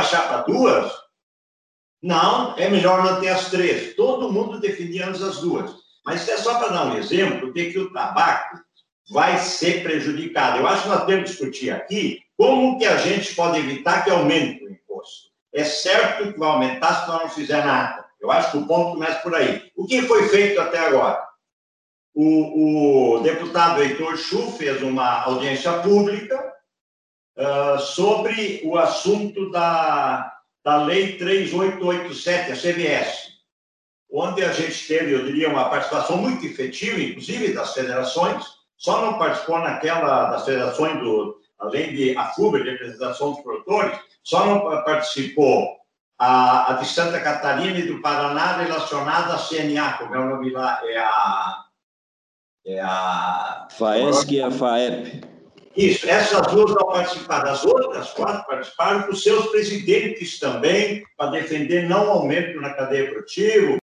baixar para 2? Não, é melhor manter as 3. Todo mundo defendia antes as 2. Mas isso é só para dar um exemplo de que o tabaco vai ser prejudicado. Eu acho que nós temos que discutir aqui como que a gente pode evitar que aumente o imposto. É certo que vai aumentar se nós não fizer nada. Eu acho que o ponto começa por aí. O que foi feito até agora? O deputado Heitor Chu fez uma audiência pública sobre o assunto da Lei 3887, a CVS, onde a gente teve, eu diria, uma participação muito efetiva, inclusive das federações, só não participou naquela das federações, além de a FUBRA, de representação dos produtores, só não participou a de Santa Catarina e do Paraná relacionada à CNA, como é o nome lá, é a FAESC e a FAEP. Isso, essas duas não participaram. As outras 4 participaram com seus presidentes também, para defender não aumento na cadeia produtiva,